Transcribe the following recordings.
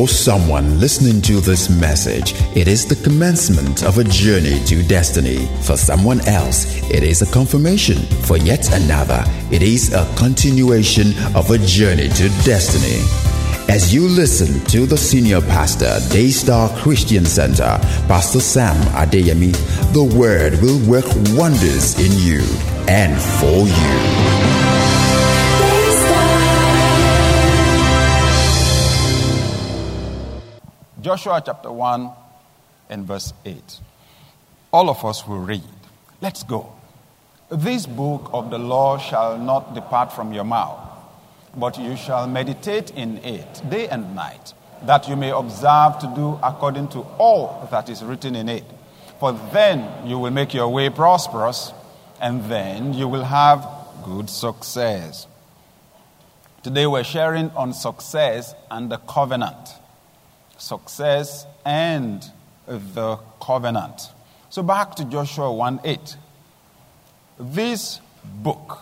For someone listening to this message, it is the commencement of a journey to destiny. For someone else, it is a confirmation. For yet another, it is a continuation of a journey to destiny. As you listen to the senior pastor, Daystar Christian Center, Pastor Sam Adeyemi, the word will work wonders in you and for you. Joshua chapter 1 and verse 8. All of us will read. Let's go. This book of the law shall not depart from your mouth, but you shall meditate in it day and night, that you may observe to do according to all that is written in it. For then you will make your way prosperous, and then you will have good success. Today we're sharing on success and the covenant. Success and the covenant. So back to Joshua 1:8. This book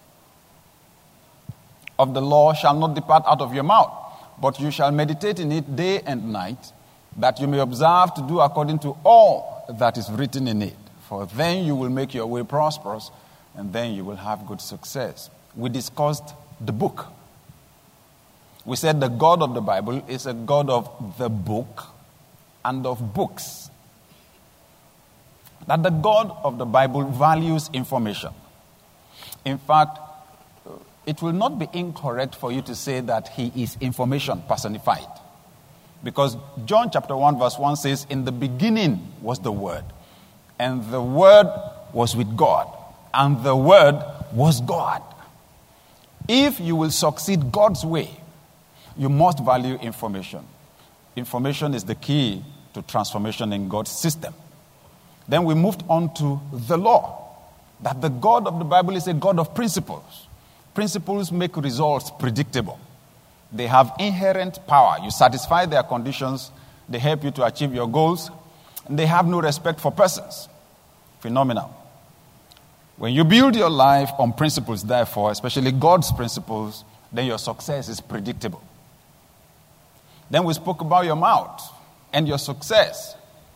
of the law shall not depart out of your mouth, but you shall meditate in it day and night, that you may observe to do according to all that is written in it. For then you will make your way prosperous, and then you will have good success. We discussed the book. We said the God of the Bible is a God of the book and of books. That the God of the Bible values information. In fact, it will not be incorrect for you to say that he is information personified. Because John chapter 1 verse 1 says, in the beginning was the Word, and the Word was with God, and the Word was God. If you will succeed God's way, you must value information. Information is the key to transformation in God's system. Then we moved on to the law. That the God of the Bible is a God of principles. Principles make results predictable. They have inherent power. You satisfy their conditions, they help you to achieve your goals, and they have no respect for persons. Phenomenal. When you build your life on principles, therefore, especially God's principles, then your success is predictable. Then we spoke about your mouth and your success.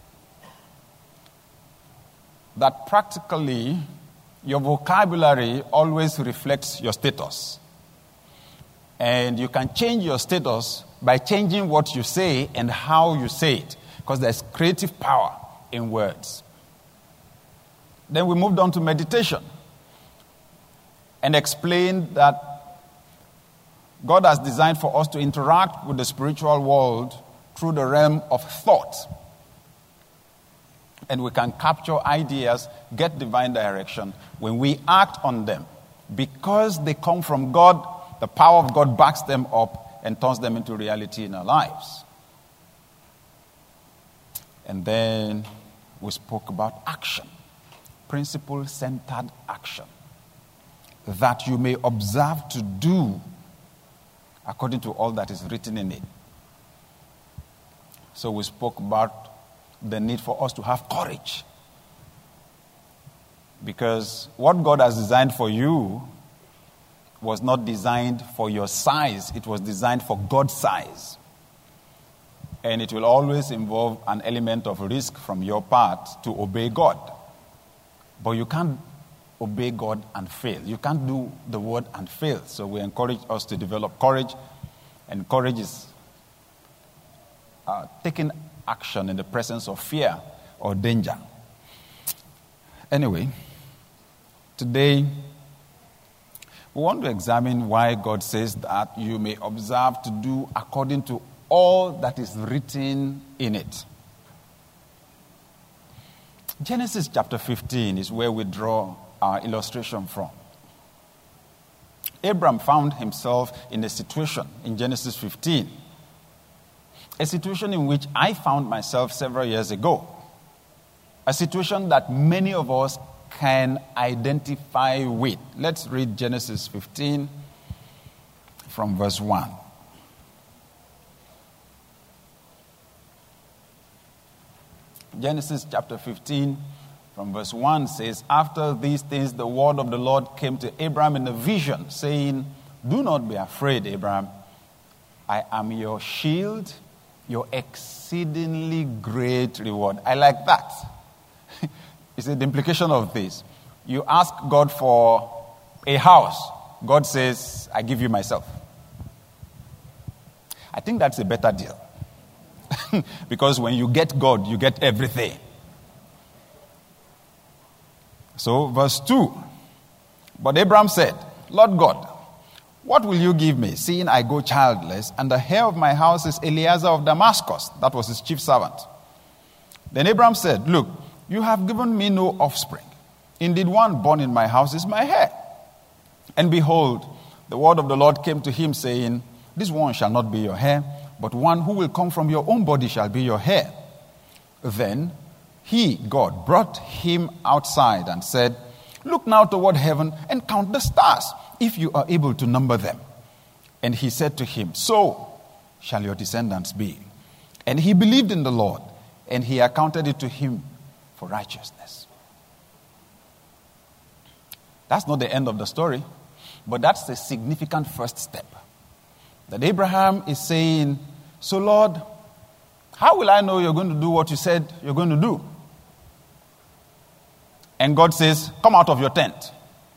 That practically your vocabulary always reflects your status. And you can change your status by changing what you say and how you say it, because there's creative power in words. Then we moved on to meditation and explained that God has designed for us to interact with the spiritual world through the realm of thought. And we can capture ideas, get divine direction when we act on them. Because they come from God, the power of God backs them up and turns them into reality in our lives. And then we spoke about action. Principle-centered action. That you may observe to do according to all that is written in it. So we spoke about the need for us to have courage. Because what God has designed for you was not designed for your size. It was designed for God's size. And it will always involve an element of risk from your part to obey God. But you can't obey God and fail. You can't do the word and fail. So we encourage us to develop courage. And courage is taking action in the presence of fear or danger. Anyway, today we want to examine why God says that you may observe to do according to all that is written in it. Genesis chapter 15 is where we draw our illustration from. Abraham found himself in a situation in Genesis 15. A situation in which I found myself several years ago. A situation that many of us can identify with. Let's read Genesis 15 from verse 1. Genesis chapter 15 from verse 1 says, after these things the word of the Lord came to Abraham in a vision, saying, do not be afraid, Abraham. I am your shield your exceedingly great reward. I like that. You see, the implication of this. You ask God for a house. God says, I give you myself. I think that's a better deal. Because when you get God, you get everything. So, verse 2. But Abraham said, Lord God, what will you give me, seeing I go childless, and the heir of my house is Eliezer of Damascus? That was his chief servant. Then Abraham said, look, you have given me no offspring. Indeed, one born in my house is my heir. And behold, the word of the Lord came to him, saying, this one shall not be your heir, but one who will come from your own body shall be your heir. Then he, God, brought him outside and said, look now toward heaven and count the stars, if you are able to number them. And he said to him, so shall your descendants be. And he believed in the Lord, and he accounted it to him for righteousness. That's not the end of the story, but that's the significant first step. That Abraham is saying, so Lord, how will I know you're going to do what you said you're going to do? And God says, come out of your tent.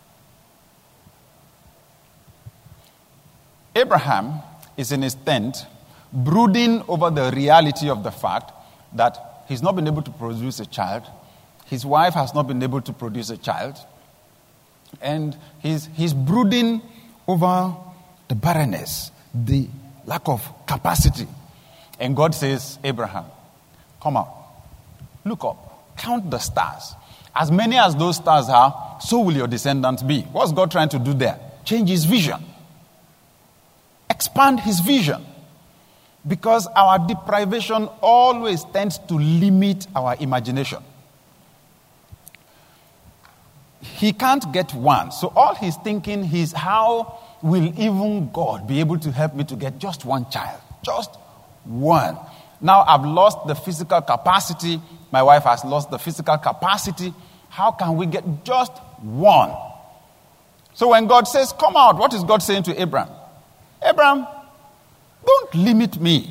Abraham is in his tent, brooding over the reality of the fact that he's not been able to produce a child. His wife has not been able to produce a child. And he's brooding over the barrenness, the lack of capacity. And God says, Abraham, come out, look up, count the stars. As many as those stars are, so will your descendants be. What's God trying to do there? Change his vision. Expand his vision. Because our deprivation always tends to limit our imagination. He can't get one. So all he's thinking is, how will even God be able to help me to get just one child? Just one. Now I've lost the physical capacity. My wife has lost the physical capacity. How can we get just one? So when God says, come out, what is God saying to Abraham? Abraham, don't limit me.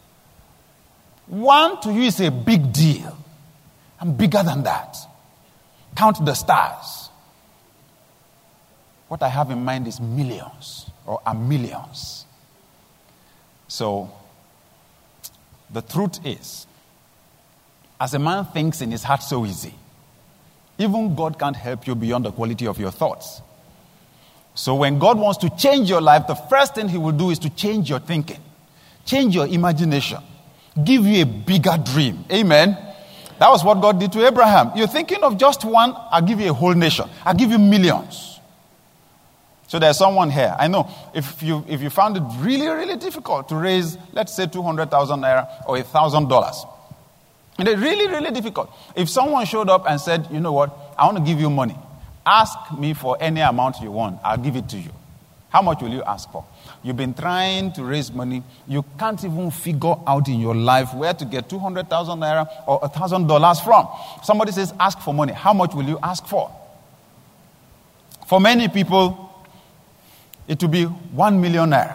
One to you is a big deal. I'm bigger than that. Count the stars. What I have in mind is millions or a millions. So, the truth is, as a man thinks in his heart so easy, even God can't help you beyond the quality of your thoughts. So when God wants to change your life, the first thing he will do is to change your thinking, change your imagination, give you a bigger dream. Amen? That was what God did to Abraham. You're thinking of just one, I'll give you a whole nation. I'll give you millions. So there's someone here. I know if you found it really, really difficult to raise, let's say 200,000 naira or $1,000. And it's really, really difficult. If someone showed up and said, you know what, I want to give you money. Ask me for any amount you want. I'll give it to you. How much will you ask for? You've been trying to raise money. You can't even figure out in your life where to get 200,000 naira or $1,000 from. Somebody says, ask for money. How much will you ask for? For many people, it will be 1 million naira.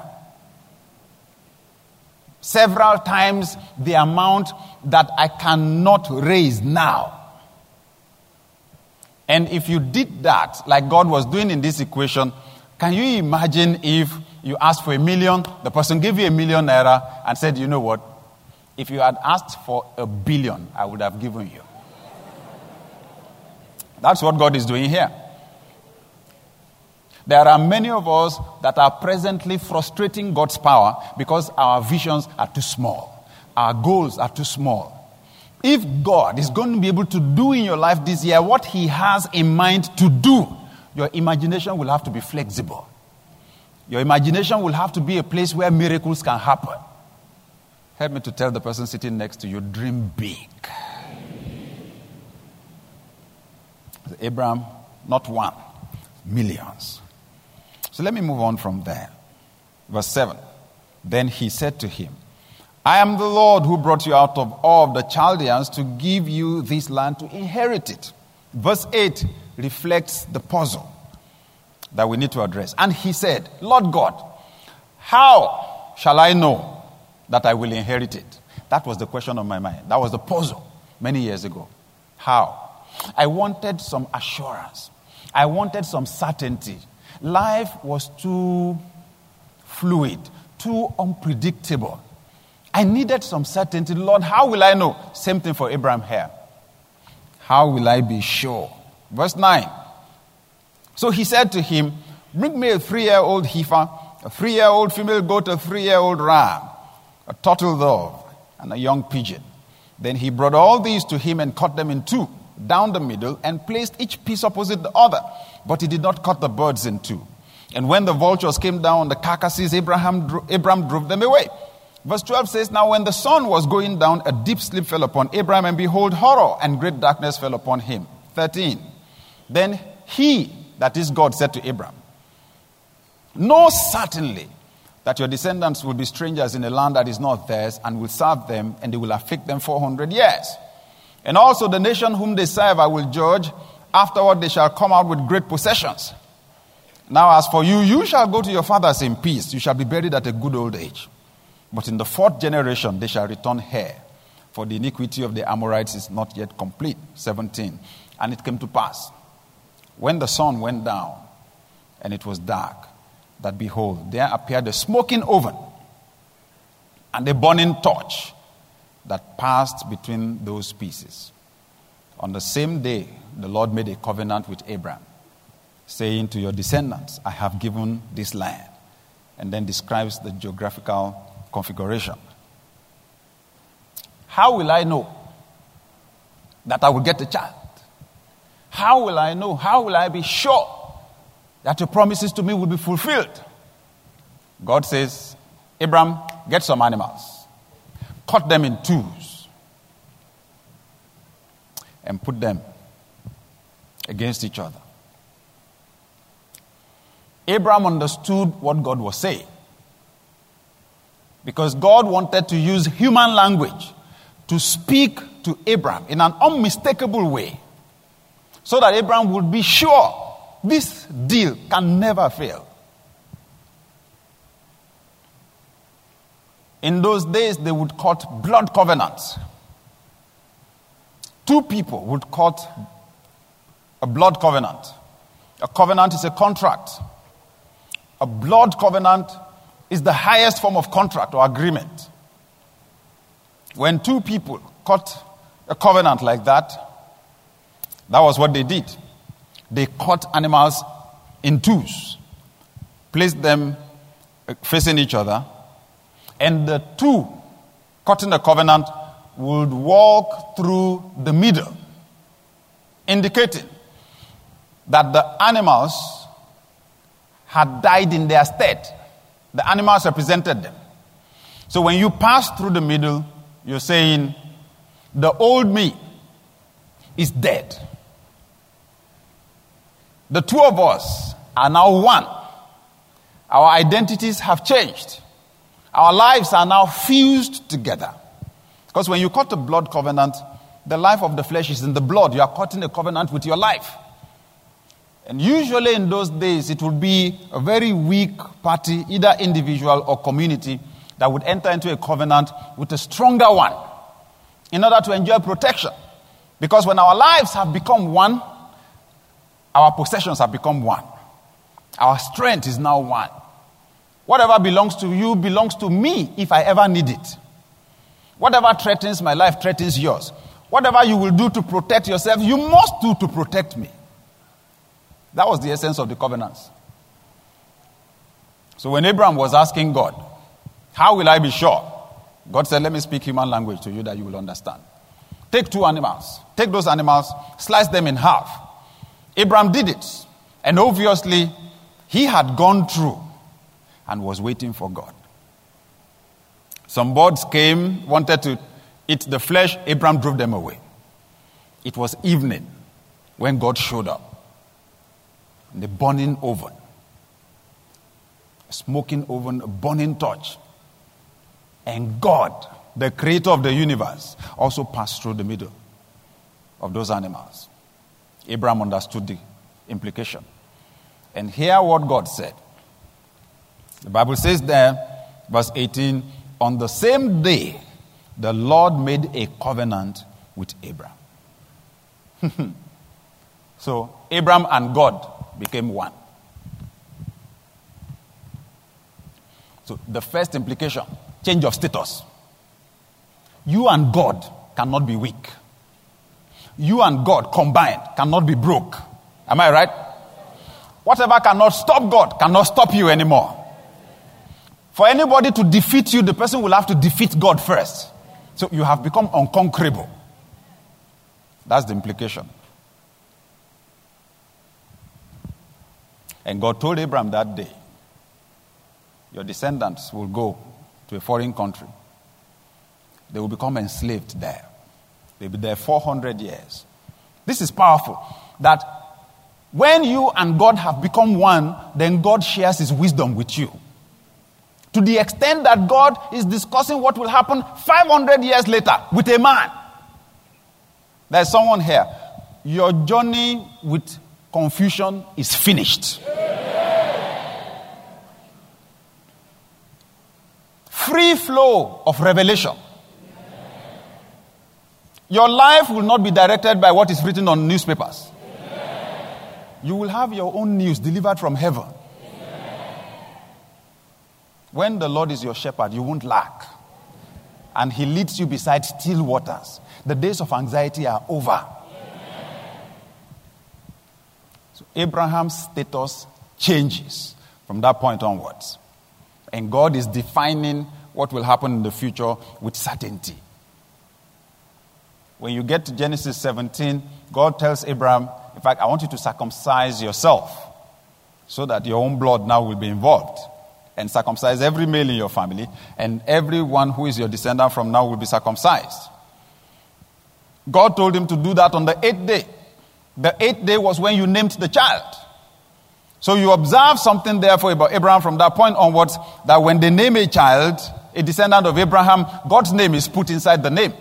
Several times the amount that I cannot raise now. And if you did that, like God was doing in this equation, can you imagine if you asked for 1 million, the person gave you 1 million naira and said, you know what, if you had asked for 1 billion, I would have given you. That's what God is doing here. There are many of us that are presently frustrating God's power because our visions are too small. Our goals are too small. If God is going to be able to do in your life this year what he has in mind to do, your imagination will have to be flexible. Your imagination will have to be a place where miracles can happen. Help me to tell the person sitting next to you, dream big. Abraham, not one, millions. So let me move on from there. Verse 7. Then he said to him, I am the Lord who brought you out of Ur of the Chaldeans to give you this land to inherit it. Verse 8 reflects the puzzle that we need to address. And he said, Lord God, how shall I know that I will inherit it? That was the question on my mind. That was the puzzle many years ago. How? I wanted some assurance. I wanted some certainty. Life was too fluid, too unpredictable. I needed some certainty. Lord, how will I know? Same thing for Abraham here. How will I be sure? Verse 9. So he said to him, bring me a 3-year-old heifer, a 3-year-old female goat, a 3-year-old ram, a turtle dove, and a young pigeon. Then he brought all these to him and cut them in two, down the middle, and placed each piece opposite the other. But he did not cut the birds in two. And when the vultures came down on the carcasses, Abraham drove them away. Verse 12 says, now when the sun was going down, a deep sleep fell upon Abraham, and behold, horror and great darkness fell upon him. 13. Then he, that is God, said to Abraham, know certainly that your descendants will be strangers in a land that is not theirs, and will serve them, and they will afflict them 400 years. And also the nation whom they serve I will judge. Afterward they shall come out with great possessions. Now as for you, you shall go to your fathers in peace. You shall be buried at a good old age. But in the 4th generation they shall return here, for the iniquity of the Amorites is not yet complete. 17. And it came to pass, when the sun went down, and it was dark, that behold, there appeared a smoking oven, and a burning torch that passed between those pieces. On the same day, the Lord made a covenant with Abraham, saying, to your descendants, I have given this land. And then describes the geographical configuration. How will I know that I will get a child? How will I know? How will I be sure that your promises to me will be fulfilled? God says, Abraham, get some animals, cut them in twos, and put them against each other. Abraham understood what God was saying, because God wanted to use human language to speak to Abraham in an unmistakable way, so that Abraham would be sure this deal can never fail. In those days, they would cut blood covenants. 2 people would cut a blood covenant. A covenant is a contract. A blood covenant is the highest form of contract or agreement. When 2 people cut a covenant like that, that was what they did. They cut animals in twos, placed them facing each other, and the 2 cutting the covenant would walk through the middle, indicating that the animals had died in their stead. The animals represented them. So when you pass through the middle, you're saying, the old me is dead. The 2 of us are now one. Our identities have changed. Our lives are now fused together. Because when you cut a blood covenant, the life of the flesh is in the blood. You are cutting a covenant with your life. And usually in those days, it would be a very weak party, either individual or community, that would enter into a covenant with a stronger one in order to enjoy protection. Because when our lives have become one, our possessions have become one. Our strength is now one. Whatever belongs to you belongs to me if I ever need it. Whatever threatens my life threatens yours. Whatever you will do to protect yourself, you must do to protect me. That was the essence of the covenants. So when Abraham was asking God, how will I be sure? God said, let me speak human language to you that you will understand. Take 2 animals. Take those animals, slice them in half. Abraham did it. And obviously, he had gone through and was waiting for God. Some birds came, wanted to eat the flesh. Abraham drove them away. It was evening when God showed up. In the burning oven. A smoking oven, a burning torch. And God, the creator of the universe, also passed through the middle of those animals. Abraham understood the implication. And hear what God said. The Bible says there, verse 18, on the same day the Lord made a covenant with Abraham. So Abraham and God became one. So the first implication, change of status. You and God cannot be weak. You and God combined cannot be broke. Am I right? Whatever cannot stop God cannot stop you anymore. For anybody to defeat you, the person will have to defeat God first. So you have become unconquerable. That's the implication. And God told Abraham that day, your descendants will go to a foreign country. They will become enslaved there. They'll be there 400 years. This is powerful. That when you and God have become one, then God shares his wisdom with you. To the extent that God is discussing what will happen 500 years later with a man. There's someone here. Your journey with confusion is finished. Free flow of revelation. Your life will not be directed by what is written on newspapers. You will have your own news delivered from heaven. When the Lord is your shepherd, you won't lack. And he leads you beside still waters. The days of anxiety are over. So Abraham's status changes from that point onwards. And God is defining what will happen in the future with certainty. When you get to Genesis 17, God tells Abraham, in fact, I want you to circumcise yourself so that your own blood now will be involved. And circumcise every male in your family, and everyone who is your descendant from now will be circumcised. God told him to do that on the 8th day. The 8th day was when you named the child. So you observe something therefore about Abraham from that point onwards, that when they name a child, a descendant of Abraham, God's name is put inside the name.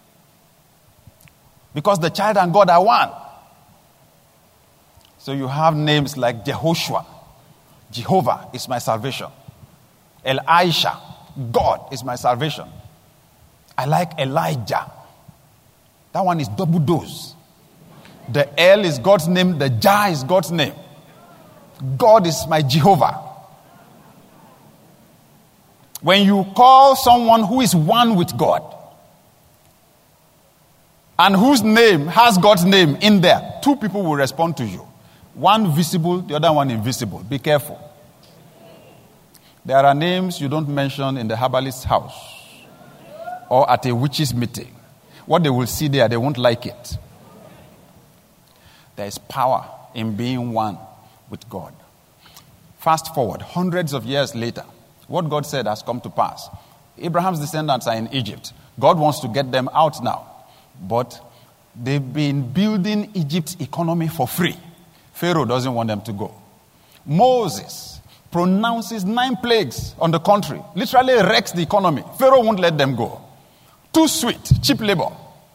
Because the child and God are one. So you have names like Jehoshua. Jehovah is my salvation. Elisha, God is my salvation. I like Elijah. That one is double dose. The El is God's name, the Jah is God's name. God is my Jehovah. When you call someone who is one with God and whose name has God's name in there, two people will respond to you. One visible, the other one invisible. Be careful. There are names you don't mention in the herbalist's house or at a witch's meeting. What they will see there, they won't like it. There is power in being one with God. Fast forward, hundreds of years later, what God said has come to pass. Abraham's descendants are in Egypt. God wants to get them out now. But they've been building Egypt's economy for free. Pharaoh doesn't want them to go. Moses pronounces 9 plagues on the country. Literally wrecks the economy. Pharaoh won't let them go. Too sweet, cheap labor.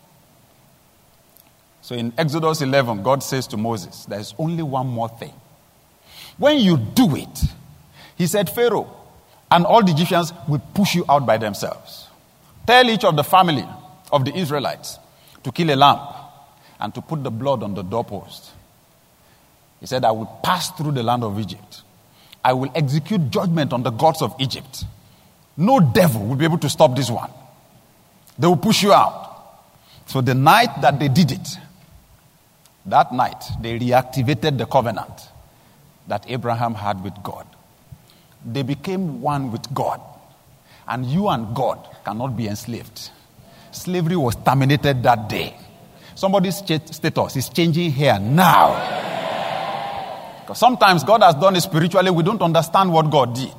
So in Exodus 11, God says to Moses, there is only one more thing. When you do it, he said, Pharaoh and all the Egyptians will push you out by themselves. Tell each of the family of the Israelites to kill a lamb and to put the blood on the doorpost. He said, I will pass through the land of Egypt. I will execute judgment on the gods of Egypt. No devil will be able to stop this one. They will push you out. So the night that they did it, that night they reactivated the covenant that Abraham had with God. They became one with God. And you and God cannot be enslaved. Slavery was terminated that day. Somebody's status is changing here now. Because sometimes God has done it spiritually, we don't understand what God did.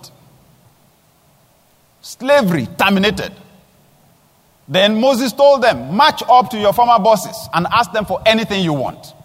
Slavery terminated. Then Moses told them, march up to your former bosses and ask them for anything you want.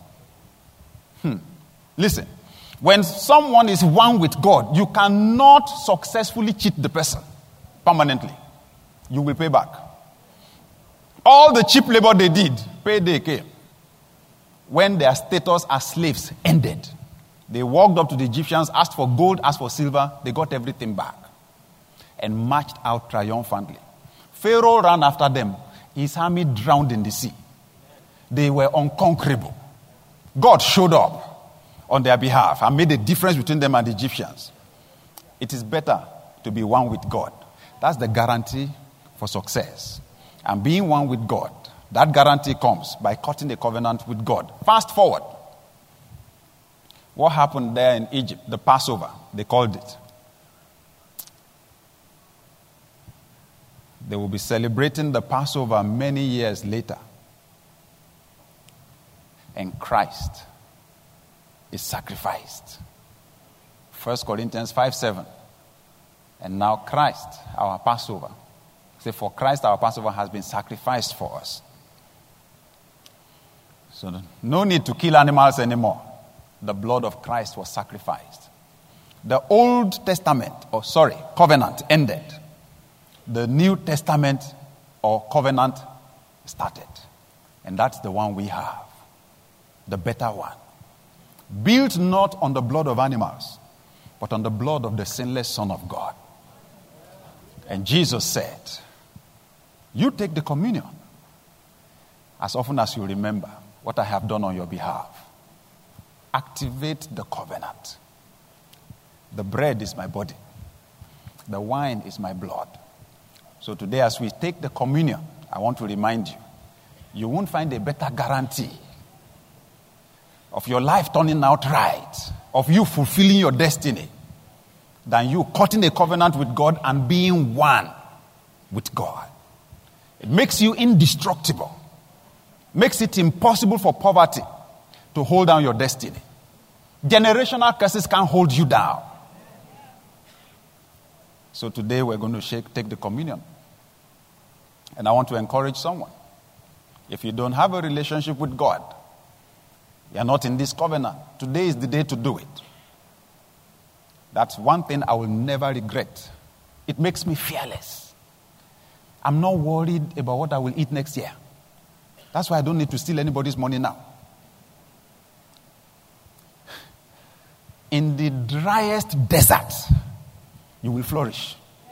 Listen, when someone is one with God, you cannot successfully cheat the person permanently. You will pay back. All the cheap labor they did, payday came. When their status as slaves ended, they walked up to the Egyptians, asked for gold, asked for silver. They got everything back and marched out triumphantly. Pharaoh ran after them. His army drowned in the sea. They were unconquerable. God showed up on their behalf and made a difference between them and the Egyptians. It is better to be one with God. That's the guarantee for success. And being one with God, that guarantee comes by cutting a covenant with God. Fast forward. What happened there in Egypt? The Passover, they called it. They will be celebrating the Passover many years later. And Christ is sacrificed. 1 Corinthians 5:7. And now Christ, our Passover. Say, for Christ, our Passover has been sacrificed for us. So no need to kill animals anymore. The blood of Christ was sacrificed. The Old Testament, covenant ended. The New Testament or covenant started. And that's the one we have. The better one. Built not on the blood of animals, but on the blood of the sinless Son of God. And Jesus said, you take the communion as often as you remember what I have done on your behalf. Activate the covenant. The bread is my body. The wine is my blood. So today as we take the communion, I want to remind you, you won't find a better guarantee of your life turning out right, of you fulfilling your destiny, than you cutting a covenant with God and being one with God. It makes you indestructible. Makes it impossible for poverty to hold down your destiny. Generational curses can't hold you down. So today we're going to take the communion. And I want to encourage someone. If you don't have a relationship with God, you're not in this covenant, today is the day to do it. That's one thing I will never regret. It makes me fearless. I'm not worried about what I will eat next year. That's why I don't need to steal anybody's money now. In the driest desert, you will flourish.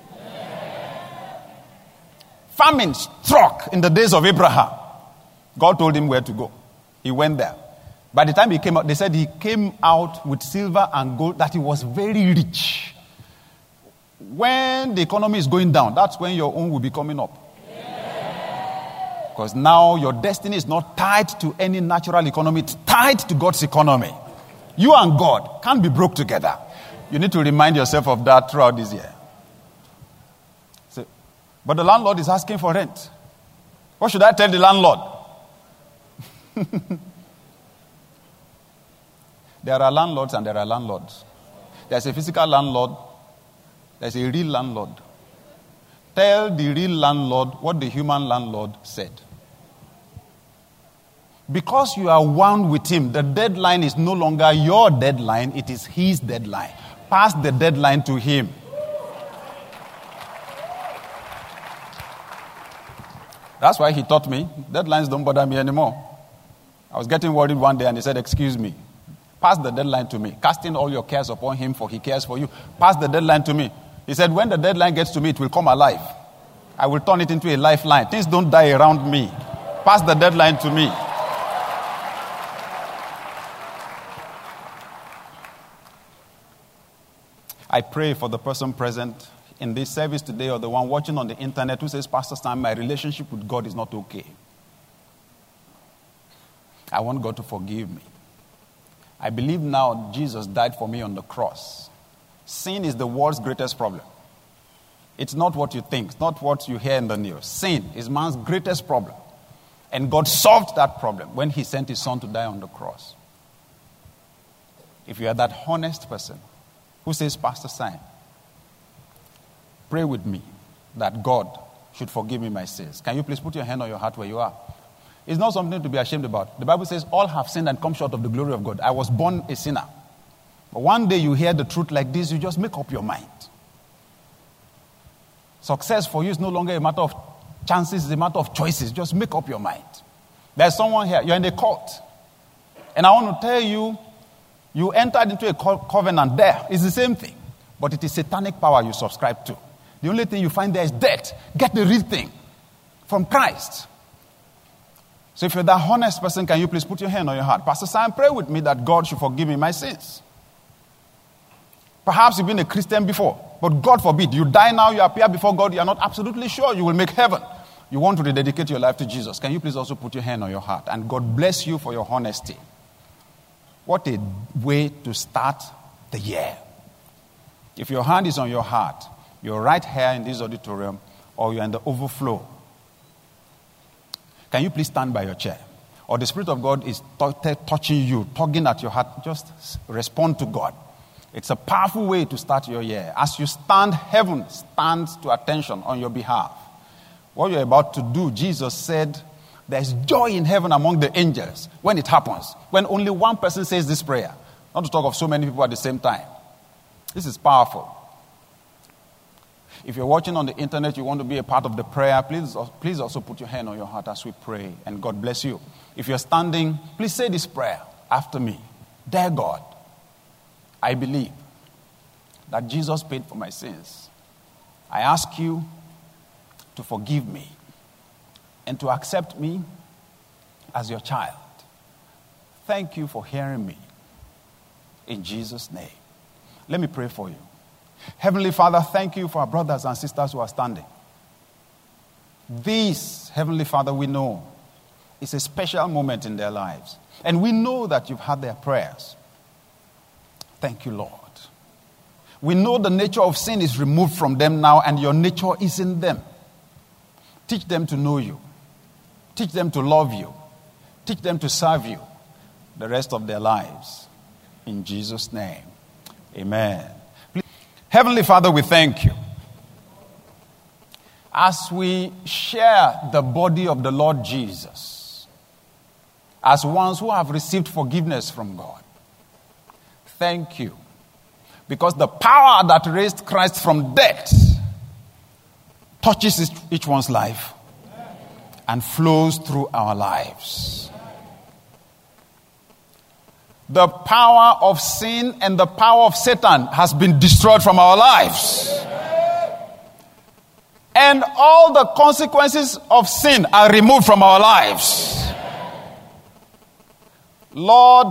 Famine struck in the days of Abraham. God told him where to go. He went there. By the time he came out, they said he came out with silver and gold, that he was very rich. When the economy is going down, that's when your own will be coming up. Because now your destiny is not tied to any natural economy, it's tied to God's economy. You and God can't be broke together. You need to remind yourself of that throughout this year. So, but the landlord is asking for rent. What should I tell the landlord? There are landlords and there are landlords. There's a physical landlord. There's a real landlord. Tell the real landlord what the human landlord said. Because you are one with him, the deadline is no longer your deadline, it is his deadline. Pass the deadline to him. That's why he taught me, deadlines don't bother me anymore. I was getting worried one day and he said, excuse me, pass the deadline to me. Casting all your cares upon him, for he cares for you. Pass the deadline to me. He said, when the deadline gets to me, it will come alive. I will turn it into a lifeline. Things don't die around me. Pass the deadline to me. I pray for the person present in this service today or the one watching on the internet who says, Pastor Sam, my relationship with God is not okay. I want God to forgive me. I believe now Jesus died for me on the cross. Sin is the world's greatest problem. It's not what you think. It's not what you hear in the news. Sin is man's greatest problem. And God solved that problem when he sent his son to die on the cross. If you are that honest person who says, Pastor Sam, pray with me that God should forgive me my sins. Can you please put your hand on your heart where you are? It's not something to be ashamed about. The Bible says all have sinned and come short of the glory of God. I was born a sinner. But one day you hear the truth like this, you just make up your mind. Success for you is no longer a matter of chances, it's a matter of choices. Just make up your mind. There's someone here, you're in a cult. And I want to tell you, you entered into a covenant there. It's the same thing. But it is satanic power you subscribe to. The only thing you find there is debt. Get the real thing from Christ. So if you're that honest person, can you please put your hand on your heart? Pastor Sam, pray with me that God should forgive me my sins. Perhaps you've been a Christian before, but God forbid, you die now, you appear before God, you are not absolutely sure you will make heaven. You want to rededicate your life to Jesus. Can you please also put your hand on your heart? And God bless you for your honesty. What a way to start the year. If your hand is on your heart, you're right here in this auditorium, or you're in the overflow, can you please stand by your chair? Or the Spirit of God is touching you, tugging at your heart, just respond to God. It's a powerful way to start your year. As you stand, heaven stands to attention on your behalf. What you're about to do, Jesus said, there's joy in heaven among the angels when it happens. When only one person says this prayer. Not to talk of so many people at the same time. This is powerful. If you're watching on the internet, you want to be a part of the prayer, please also put your hand on your heart as we pray. And God bless you. If you're standing, please say this prayer after me. Dear God, I believe that Jesus paid for my sins. I ask you to forgive me and to accept me as your child. Thank you for hearing me. In Jesus' name. Let me pray for you. Heavenly Father, thank you for our brothers and sisters who are standing. This, Heavenly Father, we know is a special moment in their lives. And we know that you've heard their prayers. Thank you, Lord. We know the nature of sin is removed from them now and your nature is in them. Teach them to know you. Teach them to love you. Teach them to serve you the rest of their lives. In Jesus' name, amen. Heavenly Father, we thank you. As we share the body of the Lord Jesus, as ones who have received forgiveness from God, thank you. Because the power that raised Christ from death touches each one's life and flows through our lives. The power of sin and the power of Satan has been destroyed from our lives. And all the consequences of sin are removed from our lives. Lord,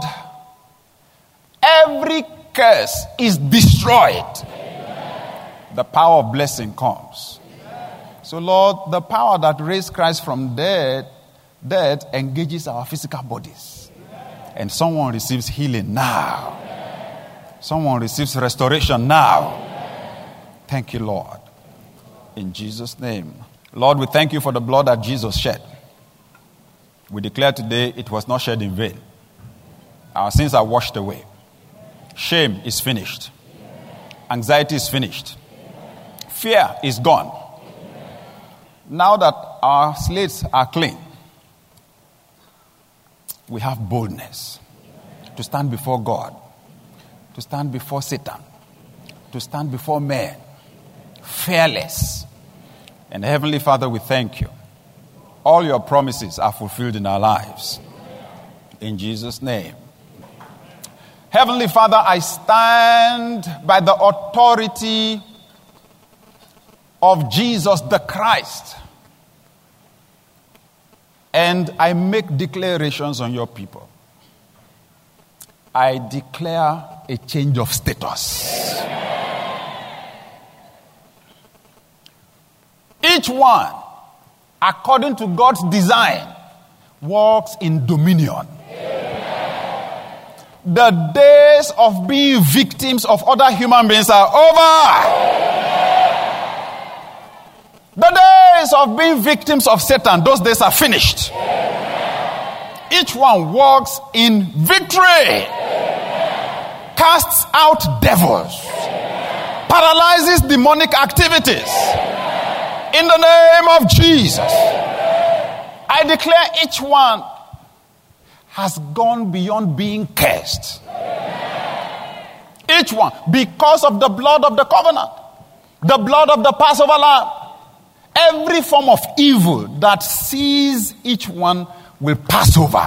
every curse is destroyed. The power of blessing comes. So Lord, the power that raised Christ from death engages our physical bodies. And someone receives healing now. Someone receives restoration now. Thank you, Lord. In Jesus' name. Lord, we thank you for the blood that Jesus shed. We declare today it was not shed in vain. Our sins are washed away. Shame is finished. Anxiety is finished. Fear is gone. Now that our slates are clean, we have boldness to stand before God, to stand before Satan, to stand before men, fearless. And Heavenly Father, we thank you. All your promises are fulfilled in our lives. In Jesus' name. Heavenly Father, I stand by the authority of Jesus the Christ. And I make declarations on your people. I declare a change of status. Each one, according to God's design, walks in dominion. The days of being victims of other human beings are over. The days of being victims of Satan, those days are finished. Each one walks in victory. Casts out devils. Paralyzes demonic activities. In the name of Jesus. I declare each one has gone beyond being cursed. Each one, because of the blood of the covenant, the blood of the Passover lamb, every form of evil that sees each one will pass over.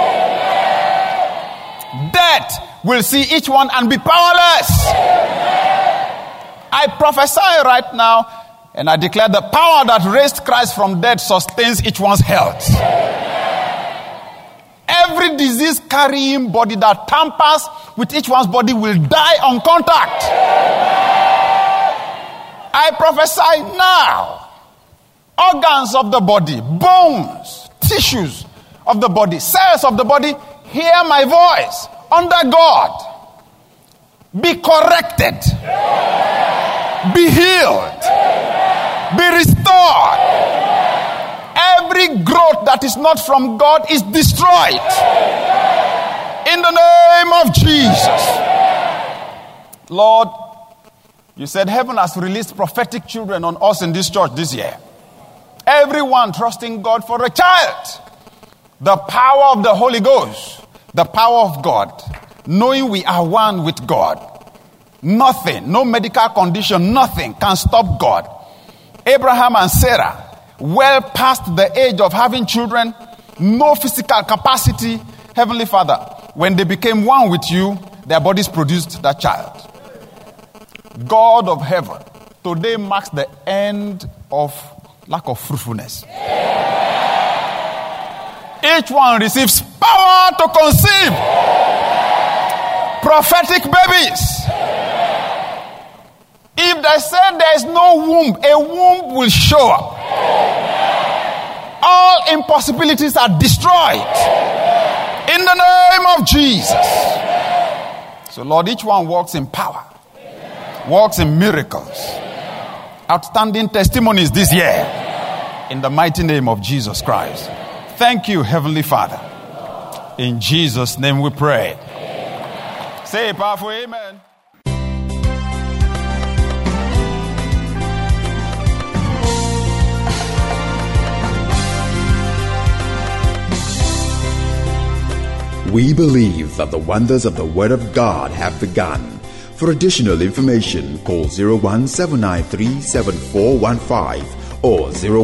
Death will see each one and be powerless. I prophesy right now, And I declare the power that raised Christ from death sustains each one's health. Every disease-carrying body that tampers with each one's body will die on contact. I prophesy now. Organs of the body, bones, tissues of the body, cells of the body, hear my voice. Under God. Be corrected. Be healed. Be restored. Every growth that is not from God is destroyed. In the name of Jesus. Lord, you said heaven has released prophetic children on us in this church this year. Everyone trusting God for a child. The power of the Holy Ghost. The power of God. Knowing we are one with God. Nothing, no medical condition, nothing can stop God. Abraham and Sarah, well past the age of having children, no physical capacity. Heavenly Father, when they became one with you, their bodies produced that child. God of heaven, today marks the end of lack of fruitfulness. Each one receives power to conceive prophetic babies. If they say there is no womb, a womb will show up. All impossibilities are destroyed. In the name of Jesus. So Lord, each one walks in power. Walks in miracles. Outstanding testimonies this year. In the mighty name of Jesus Christ. Thank you, Heavenly Father. In Jesus' name we pray. Say a powerful amen. We believe that the wonders of the Word of God have begun. For additional information, call 017937415 or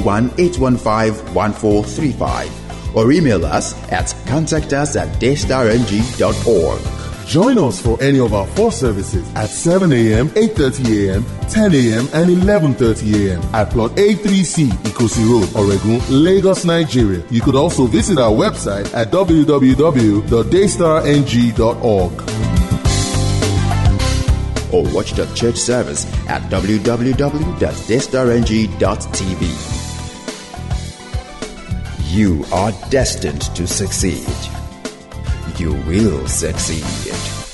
018151435 or email us at contactus@daystarng.org. Join us for any of our 4 services at 7 a.m., 8:30 a.m., 10 a.m. and 11:30 a.m. at Plot A3C, Ikosi Road, Oregun, Lagos, Nigeria. You could also visit our website at www.daystarng.org. Or watch the church service at www.daystarng.tv. You are destined to succeed. You will succeed.